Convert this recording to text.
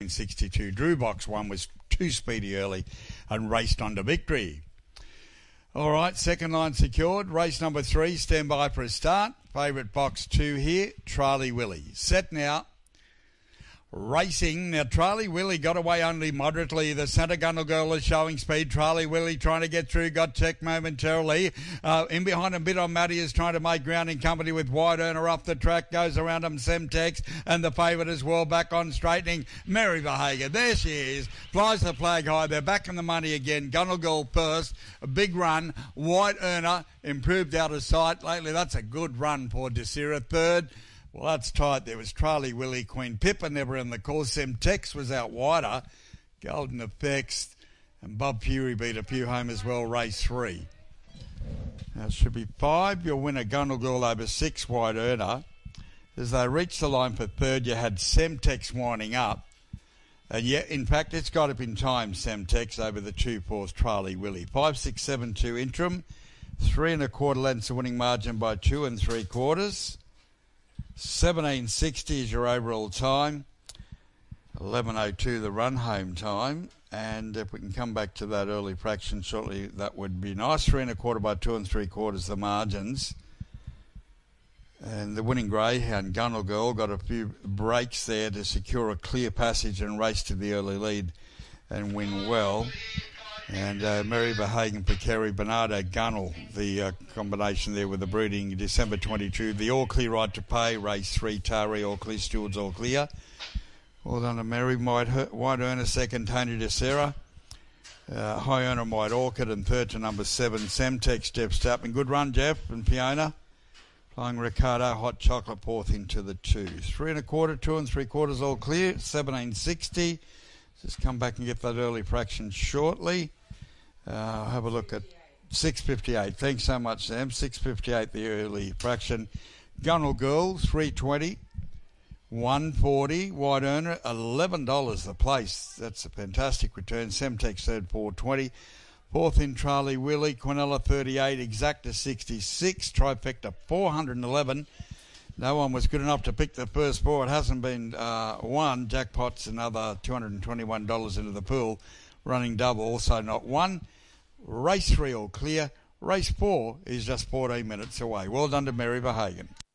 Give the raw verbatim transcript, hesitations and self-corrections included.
sixty-two. Drew Box one was too speedy early and raced on to victory. All right, second line secured. Race number three, stand by for a start. Favourite box two here, Charlie Willie. Set now. Racing. Now, Charlie Willie got away only moderately. The Santa Gunnel Girl is showing speed. Charlie Willie trying to get through. Got checked momentarily. Uh, in behind him, Bit on Matty is trying to make ground in company with Wide Earner off the track. Goes around him, Semtex. And the favourite as well back on straightening. Mary Verhagen. There she is. Flies the flag high. They're back in the money again. Gunnel Girl first. A big run. Wide Earner improved out of sight lately. That's a good run for Desira. Third. Well, that's tight. There was Charlie Willie, Queen Pippa never in the course. Semtex was out wider. Golden Effects and Bob Fury beat a few home as well, race three. Now it should be five. Your winner, Gunnel Girl, over six, Wide Earner. As they reached the line for third, you had Semtex winding up. And yet, in fact, it's got up in time, Semtex, over the two fours, Charlie Willie. Five, six, seven, two interim. Three and a quarter lengths, a winning margin by two and three quarters. seventeen sixty is your overall time. eleven oh two the run home time. And if we can come back to that early fraction shortly, that would be nice. Three and a quarter by two and three quarters the margins. And the winning greyhound, Gunnel Girl, got a few breaks there to secure a clear passage and race to the early lead and win well. And uh, Mary Verhagen for Kerry Bernardo Gunnel, the uh, combination there with the breeding, December twenty-two. The All Clear Right to Pay, race three, Tari All Clear, Stewards All Clear. Well done to Mary, White, White Earner, second, Tony DeSera. Uh, High Earner, White Orchid, and third to number seven, Semtex, Jeff Stappen. Good run, Jeff and Fiona. Flying Ricardo, Hot Chocolate, fourth into the two. Three and a quarter, two and three quarters, all clear, seventeen sixty. Just come back and get that early fraction shortly. Uh, have a look at six fifty-eight. Thanks so much, Sam. six fifty-eight, the early fraction. Gunnel Girl, three twenty. one forty. Wide Earner, eleven dollars the place. That's a fantastic return. Semtex third, four twenty. Fourth in Charlie Willie. Quinella, thirty-eight. Exacta, sixty-six. Trifecta, four eleven. No one was good enough to pick the first four. It hasn't been uh, won. Jackpot's another two hundred twenty-one dollars into the pool. Running double, also not one. Race three all clear. Race four is just fourteen minutes away. Well done to Mary Verhagen.